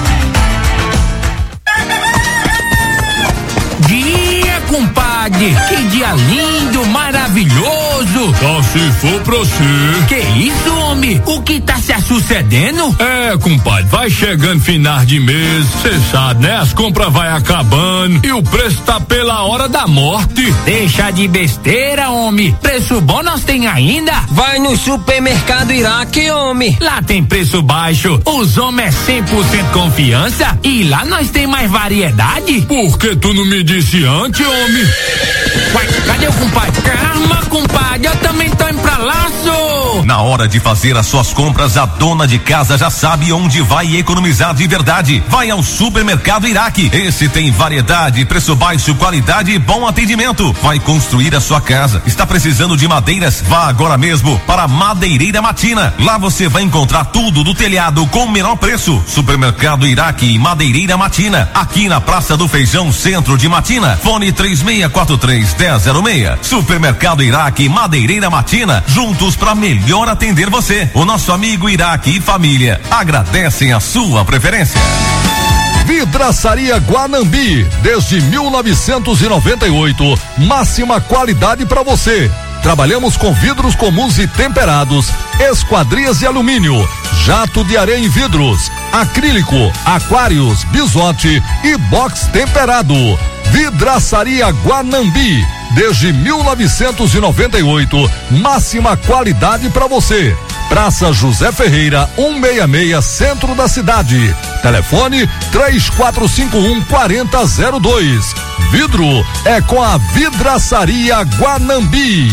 Dia, compadre, que dia lindo, maravilhoso. Só se for pra você. Que isso, homem? O que tá se sucedendo? É, compadre, vai chegando final de mês, cê sabe, né? As compras vai acabando e o preço tá pela hora da morte. Deixa de besteira, homem. Preço bom nós tem ainda? Vai no supermercado Iraque, homem. Lá tem preço baixo, os homens é cem por cento confiança e lá nós tem mais variedade. Por que tu não me disse antes, homem? Uai, cadê o compadre? Calma, compadre, eu também tô indo pra lá, sou. Na hora de fazer as suas compras, a dona de casa já sabe onde vai economizar de verdade. Vai ao supermercado Iraque. Esse tem variedade, preço baixo, qualidade e bom atendimento. Vai construir a sua casa. Está precisando de madeiras? Vá agora mesmo para Madeireira Matina. Lá você vai encontrar tudo do telhado com o menor preço. Supermercado Iraque e Madeireira Matina. Aqui na Praça do Feijão, centro de Matina. Fone três seis quatro três, um zero zero seis. Supermercado Iraque e Madeireira Matina. Juntos para melhor atender você. O nosso amigo Iraque e família agradecem a sua preferência. Vidraçaria Guanambi, desde mil novecentos e noventa e oito, máxima qualidade para você. Trabalhamos com vidros comuns e temperados, esquadrias de alumínio, jato de areia em vidros, acrílico, aquários, bisote e box temperado. Vidraçaria Guanambi, desde mil novecentos e noventa e oito, máxima qualidade para você. Praça José Ferreira, cento e sessenta e seis, centro da cidade. Telefone três quatro cinco um, quatro zero zero dois. Vidro é com a Vidraçaria Guanambi.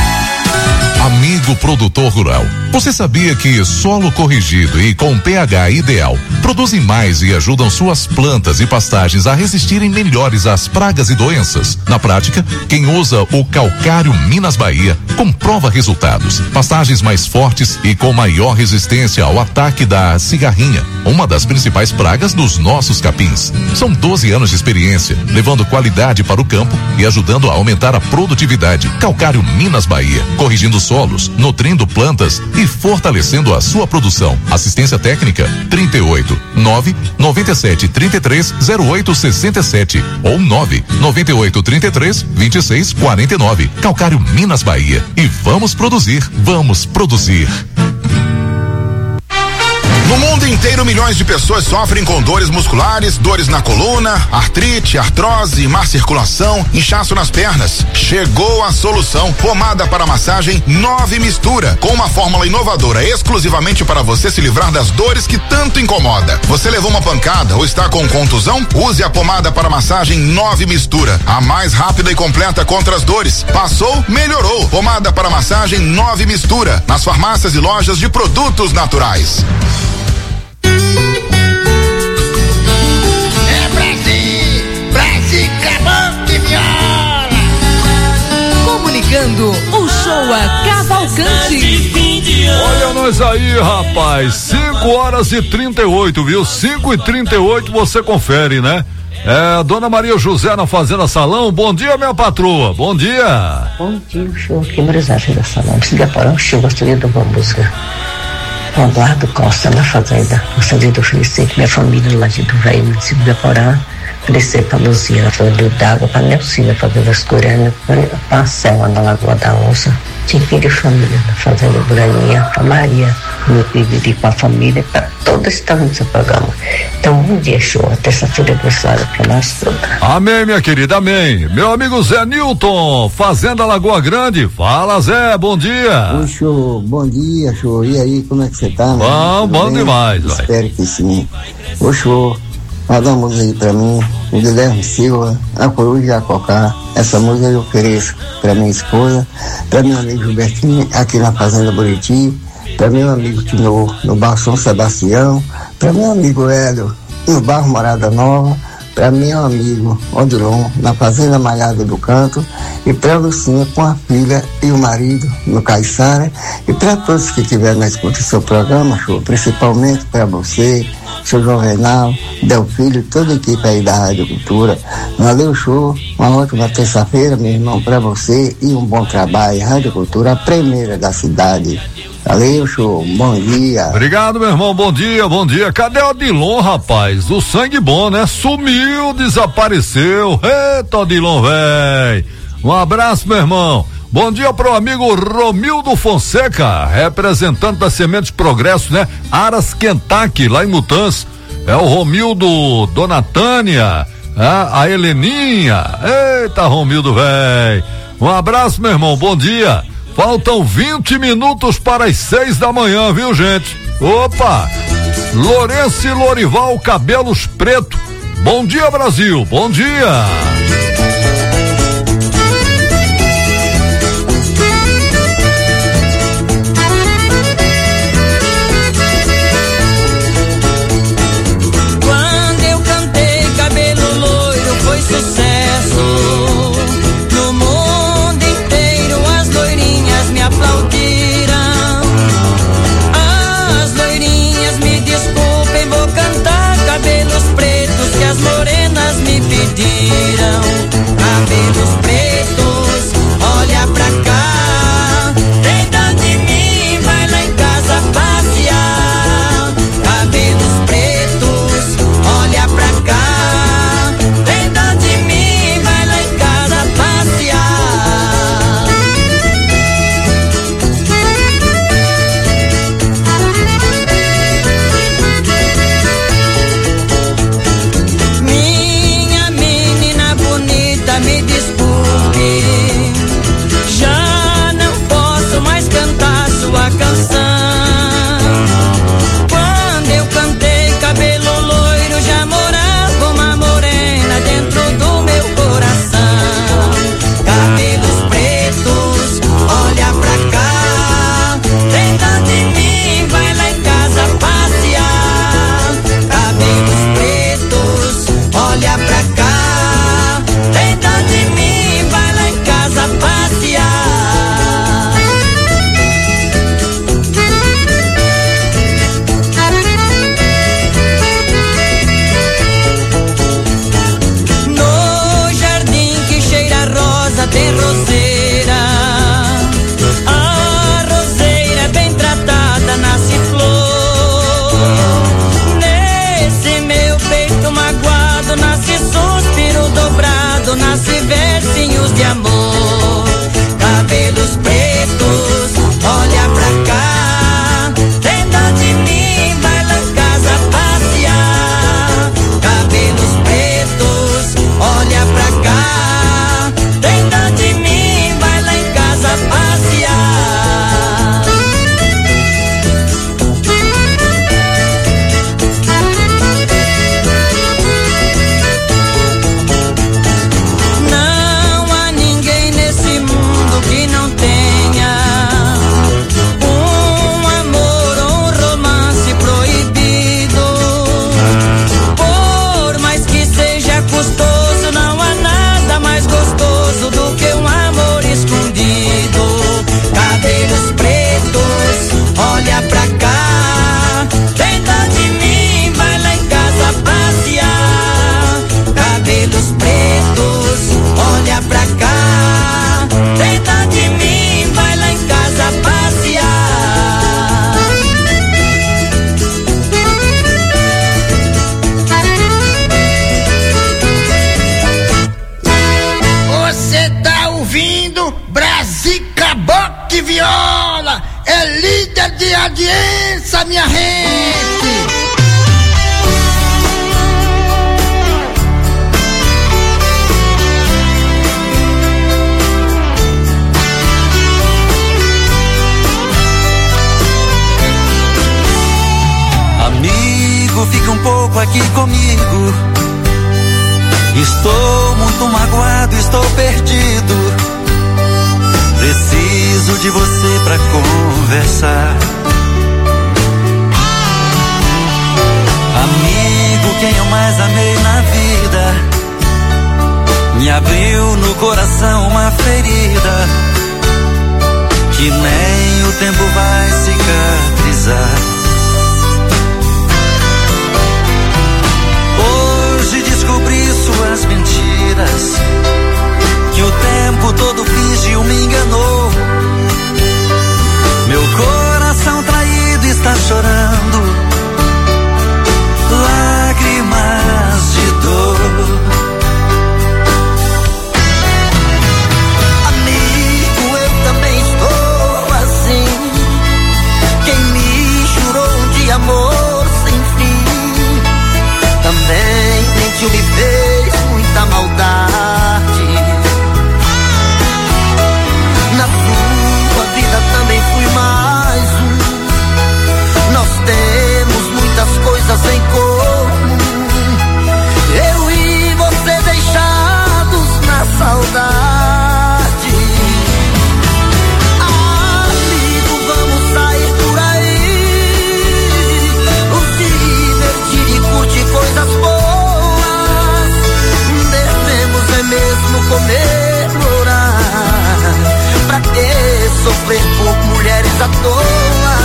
Amigo produtor rural, você sabia que solo corrigido e com pH ideal produzem mais e ajudam suas plantas e pastagens a resistirem melhores às pragas e doenças? Na prática, quem usa o calcário Minas Bahia comprova resultados. Pastagens mais fortes e com maior resistência ao ataque da cigarrinha, uma das principais pragas dos nossos capins. São doze anos de experiência, levando qualidade para o campo e ajudando a aumentar a produtividade. Calcário Minas Bahia, corrigindo solos, nutrindo plantas e fortalecendo a sua produção. Assistência técnica trinta e oito, nove noventa e sete, trinta e três, zero oito sessenta e sete ou nove noventa e oito, trinta e três, vinte e seis, quarenta e nove. Calcário Minas Bahia. E vamos produzir, vamos produzir. No mundo inteiro, milhões de pessoas sofrem com dores musculares, dores na coluna, artrite, artrose, má circulação, inchaço nas pernas. Chegou a solução. Pomada para massagem Nove Mistura, com uma fórmula inovadora exclusivamente para você se livrar das dores que tanto incomoda. Você levou uma pancada ou está com contusão? Use a pomada para massagem Nove Mistura, a mais rápida e completa contra as dores. Passou? Melhorou. Pomada para massagem Nove Mistura, nas farmácias e lojas de produtos naturais. É Brasil, Brasil, cabão de viola. Comunicando o show a Cavalcante. Olha nós aí, rapaz, cinco horas e trinta e oito, viu? cinco e trinta e oito, você confere, né? É, Dona Maria José na Fazenda Salão, bom dia, minha patroa, bom dia. Bom dia, show aqui, Marizagem da Salão, precisa parar um show, gostaria de uma música. Eduardo Costa, na Fazenda, gostaria de oferecer minha família lá de Duveio, município de Aporá, oferecer para Luzia, Fazenda d'Água, para Nelcina, Fazenda Escurana, para a Selma, na Lagoa da Onça, Tinha de família, na Fazenda Buraninha, para Maria, meu pedido para a família, para todos que estão nesse programa. Então, um dia show, terça-feira abençoada para nós todos. Amém, minha querida, amém. Meu amigo Zé Nilton, Fazenda Lagoa Grande, fala Zé, bom dia. Oi, show, bom dia, show, e aí, como é que você tá? Bom, bom bem? demais, vai. Espero que sim. Ô, show, manda uma música aí pra mim, o Guilherme Silva, a Coruja Jacocá. Essa música eu ofereço pra minha esposa, pra meu amigo Gilbertinho, aqui na Fazenda Buriti, pra meu amigo Tino, no bairro São Sebastião, pra meu amigo Hélio, no bairro Morada Nova, para meu amigo Odilon, na Fazenda Malhada do Canto, e para Lucinha com a filha e o marido no Caiçara, e para todos que estiverem na escuta do seu programa, show, principalmente para você, seu João Renal, Del Filho, toda a equipe aí da Rádio Cultura. Valeu, show, uma ótima terça-feira, meu irmão, para você e um bom trabalho. Rádio Cultura, a primeira da cidade. Valeu, show, bom dia. Obrigado, meu irmão, bom dia, bom dia. Cadê o Odilon, rapaz? O sangue bom, né? Sumiu, desapareceu. Eita, Odilon, véi. Um abraço, meu irmão. Bom dia pro amigo Romildo Fonseca, representante da Sementes Progresso, né? Aras Kentucky, lá em Mutanz. É o Romildo, Dona Tânia, a, a Heleninha. Eita, Romildo, véi. Um abraço, meu irmão, bom dia. Faltam vinte minutos para as seis da manhã, viu, gente? Opa! Lourenço e Lorival Cabelos Preto. Bom dia, Brasil. Bom dia. Quando eu cantei Cabelo Loiro foi sucesso. No mundo inteiro as loirinhas me aplaudiram. As loirinhas me desculpem, vou cantar cabelos pretos que as morenas me pediram. Cabelos pretos, olha pra cá, dentro de mim, vai lá em casa passear. Cabelos pretos, olha pra cá, dentro de mim, vai lá em casa passear. Minha menina bonita, me desculpe, já não posso mais cantar sua canção. Quando eu cantei Cabelo Loiro, já morava uma morena dentro do meu coração. Cabelos pretos, olha pra cá, dentro de mim, vai lá em casa passear. Cabelos pretos, olha pra cá, dentro de mim, vai lá em casa passear. No jardim que cheira a rosa tem roseira. A roseira bem tratada nasce flor. Nesse meu peito magoado nasce suspiro dobrado, nasce versinhos de amor. Cabelos pretos, olha pra cá, dentro de mim, vai lá em casa passear. Cabelos pretos, olha pra cá, dentro de mim, vai lá em casa passear. Não há ninguém nesse mundo que não tenha um amor ou um romance proibido. Por mais que seja custoso, não há nada mais gostoso do que um amor escondido. Cabelos pretos, olha pra cá, dentro de mim, vai lá em casa passear. Cabelos pretos, olha pra cá, dentro de mim, vai lá em casa passear. Você tá ouvindo Brasica Boca e Viola, é líder de audiência, minha gente. Amigo, fique um pouco aqui comigo. Estou muito magoado, estou perdido. Preciso de você pra conversar. Amigo, quem eu mais amei na vida abriu no coração uma ferida que nem o tempo vai cicatrizar. Hoje descobri suas mentiras, que o tempo todo fingiu, me enganou. Meu coração traído está chorando lágrimas de dor. Amigo, eu também estou assim. Quem me jurou de amor sem fim também mentiu, me fez muita maldade. Na sua vida também fui mais um. Nós temos muitas coisas em comum. Eu e você deixados na saudade. Amigo, vamos sair por aí, nos divertir e curtir coisas boas. Devemos é mesmo comemorar. Pra que sofrer por mulheres à toa?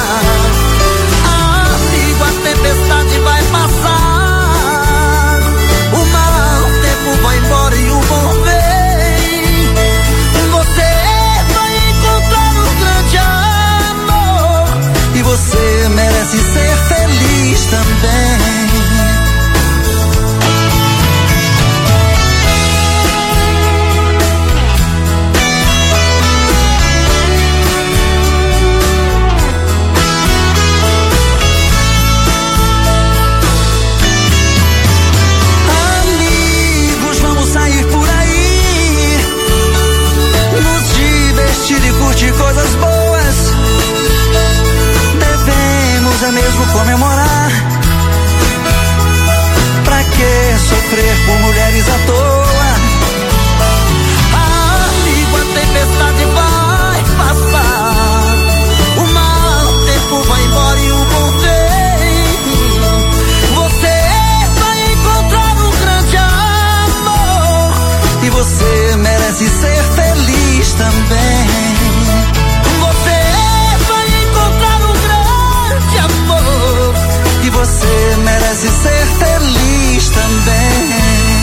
Amigo, a tempestade vai passar, o mau tempo vai embora e o bom vem. Você vai encontrar um grande amor e você merece ser feliz também. Coisas boas, devemos é mesmo comemorar. Pra que sofrer por mulheres à toa? Amigo, a tempestade vai passar, o mau tempo vai embora e o bom vem. Você vai encontrar um grande amor e você merece ser feliz também. E você merece ser feliz também.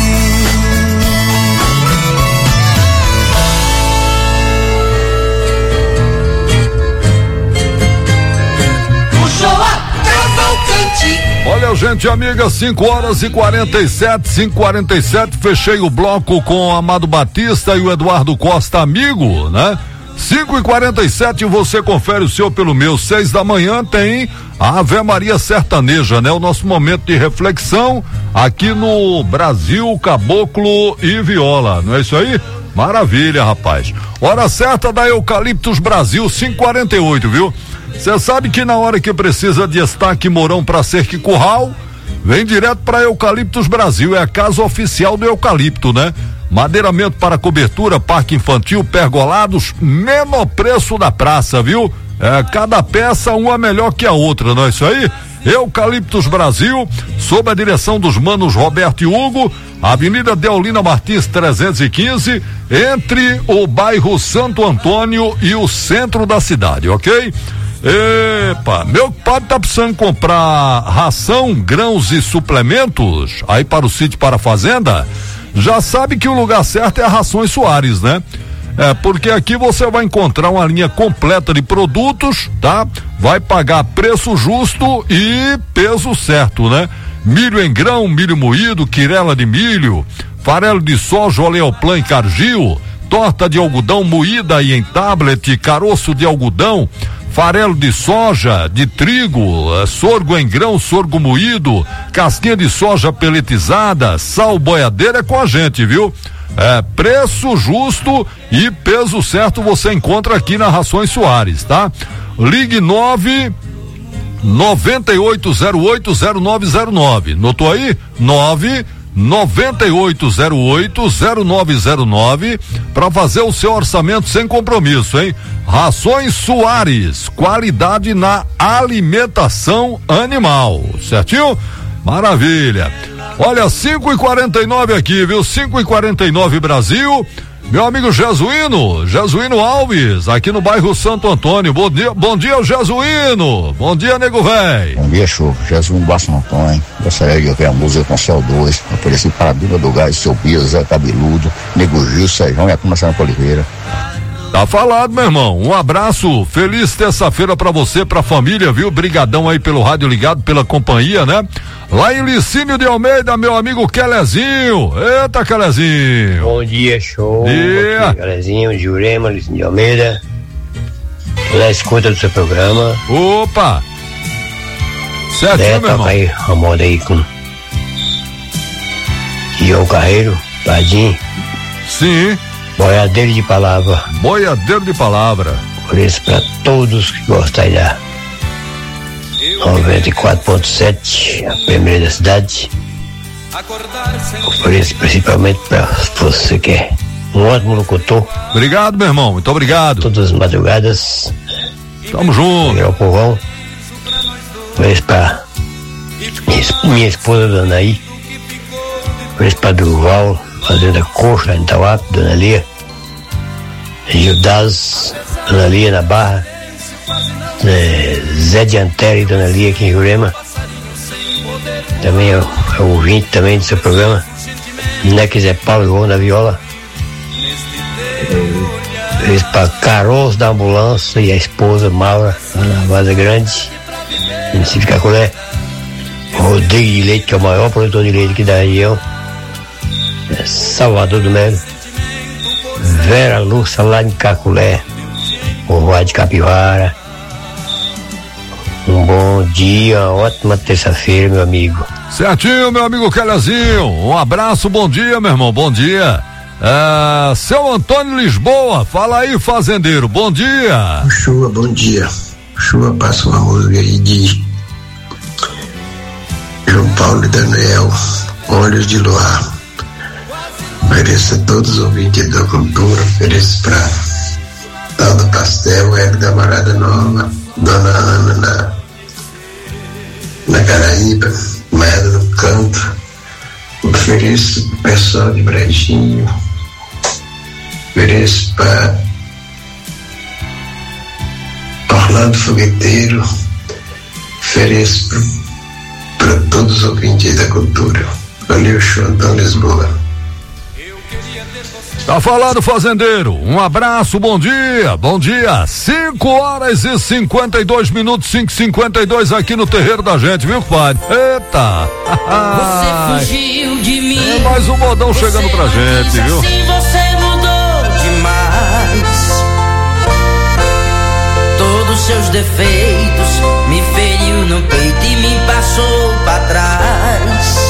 Olha, gente amiga, cinco horas e quarenta e sete, cinco e quarenta e sete, fechei o bloco com o Amado Batista e o Eduardo Costa, amigo, né? cinco e quarenta e sete, você confere o seu pelo meu. Seis da manhã tem a Ave Maria Sertaneja, né? O nosso momento de reflexão aqui no Brasil, Caboclo e Viola, não é isso aí? Maravilha, rapaz. Hora certa da Eucaliptus Brasil, cinco e quarenta e oito, viu? Você sabe que na hora que precisa de estaque Mourão pra cerca e curral, vem direto pra Eucaliptus Brasil, é a casa oficial do eucalipto, né? Madeiramento para cobertura, parque infantil, pergolados, menor preço da praça, viu? É, cada peça uma melhor que a outra, não é isso aí? Eucaliptus Brasil, sob a direção dos manos Roberto e Hugo, Avenida Deolina Martins trezentos e quinze, entre o bairro Santo Antônio e o centro da cidade, ok? Epa, meu pai tá precisando comprar ração, grãos e suplementos aí para o sítio, para a fazenda. Já sabe que o lugar certo é a Rações Soares, né? É, porque aqui você vai encontrar uma linha completa de produtos, tá? Vai pagar preço justo e peso certo, né? Milho em grão, milho moído, quirela de milho, farelo de soja, oleoplan e cargil, torta de algodão moída e em tablet, caroço de algodão, farelo de soja, de trigo, sorgo em grão, sorgo moído, casquinha de soja peletizada, sal boiadeira é com a gente, viu? É, preço justo e peso certo você encontra aqui na Rações Soares, tá? Ligue nove noventa e oito zero oito zero nove zero nove. Notou aí? nove noventa e oito zero oito zero nove zero nove para fazer o seu orçamento sem compromisso, hein? Rações Soares, qualidade na alimentação animal, certinho? Maravilha. Olha, cinco e quarenta e nove aqui, viu? cinco e quarenta e nove Brasil. Meu amigo Jesuíno, Jesuíno Alves, aqui no bairro Santo Antônio. Bom dia, bom dia, Jesuíno. Bom dia, nego véi. Bom dia, show. Jesuíno Baixo Antônio. Gostaria de ouvir a música com Céu dois. Ofereci para a Bíblia do Gás, Seu Bia, Zé Cabeludo, Nego Gil, Sejão e a turma Santa Oliveira. Tá falado, meu irmão. Um abraço, feliz terça-feira pra você, pra família, viu? Brigadão aí pelo rádio ligado, pela companhia, né? Lá em Licínio de Almeida, meu amigo Quelezinho. Eita, Quelezinho. Bom dia, show. Dia. Quelezinho, Jurema, Licínio de Almeida. Toda a escuta do seu programa. Opa. Certinho, é, meu irmão. Toca aí a moda aí com João Carreiro, Padim. Sim. Boiadeiro de palavra. Boiadeiro de palavra. Por isso, para todos que gostam aí da noventa e quatro ponto sete, a primeira da cidade. Por isso, principalmente para você que é um ótimo locutor. Obrigado, meu irmão. Muito obrigado. Todas as madrugadas. Tamo junto. O povão. Por isso, para minha esposa, Dona Aí. Por isso, para Durval. Fazenda Coxa, em Tauap, Dona Lia, Gildas, Dona Lia na Barra, é, Zé de Antero e Dona Lia aqui em Jurema, também é o, é o ouvinte também do seu programa, Neque Zé Paulo e João da Viola, fez para Caroço da Ambulância e a esposa Maura, na Vaza Grande, município de Cacolé, Rodrigo de Leite, que é o maior produtor de leite aqui da região, Salvador do Melo, Vera Lúcia lá em Caculé, Rua de Capivara. Um bom dia, ótima terça-feira, meu amigo. Certinho, meu amigo Quelezinho. Um abraço, bom dia, meu irmão, bom dia. É, seu Antônio Lisboa, fala aí, fazendeiro, bom dia. Chuva, bom dia. Chuva passa uma música aí de João Paulo e Daniel, Olhos de Luar. Ofereço a todos os ouvintes da cultura, ofereço para Tal do Pastel, Hebe da Morada Nova, Dona Ana na, na Caraíba, Maeda no Canto, ofereço para o pessoal de Brejinho, ofereço para Orlando Fogueteiro, ofereço para todos os ouvintes da cultura. Valeu, show, Antônio Lisboa. Tá falando, fazendeiro. Um abraço, bom dia, bom dia. cinco horas e cinquenta e dois minutos, cinco e cinquenta e dois aqui no terreiro da gente, viu, compadre? Eita! Você fugiu de mim. É mais um modão você chegando pra gente, viu? Assim você mudou demais. Todos seus defeitos me feriu no peito e me passou pra trás.